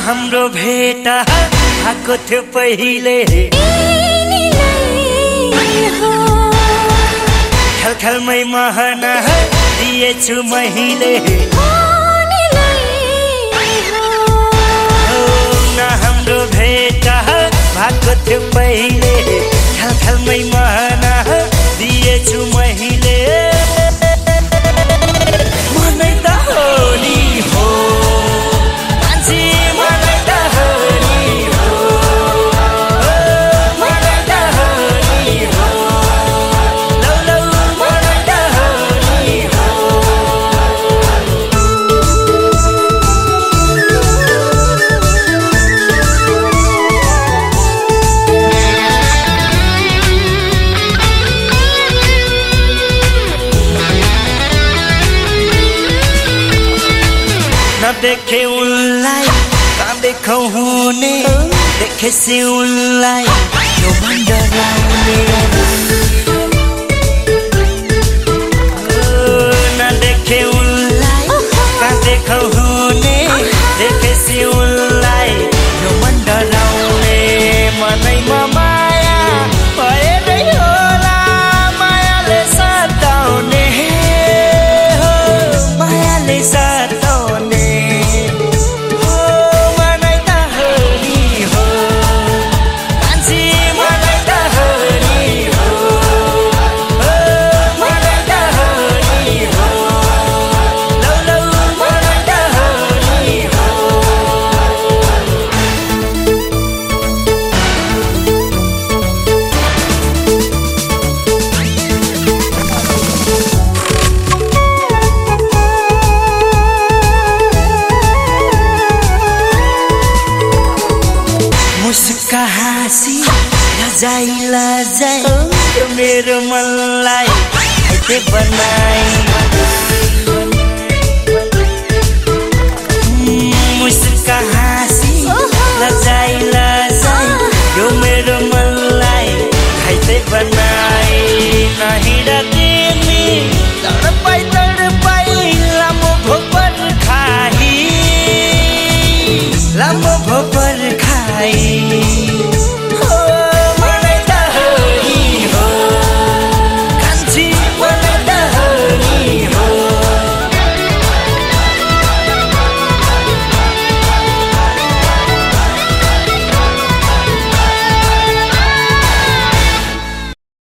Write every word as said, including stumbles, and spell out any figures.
हाम्रो भेट भएको थियो पहिले खलखलमै महना दिएछु मैले न हाम्रो भेट भएको थियो पहिले खलखलमै महना दिएछु मैले मनै त हो नि हो देखे उनलाई कहाँ देखौ हुने देखेसी उनलाई यो मन डराउने न देखे उनलाई कहाँ देखौ हुने देखेसी उनलाई यो मन डराउने मनैमा माया भएरै होला मायाले सताउने हो मायाले सताउने हाँसी लजाई लजाई यो मेरो मनलाई घाइते बनाई मुस्का हाँसी लजाई लजाई यो मेरो मनलाई घाइते बनाई नहिँडा तिमी तडपाई तडपाई लामो भोपर खाई लामो भोपर खाई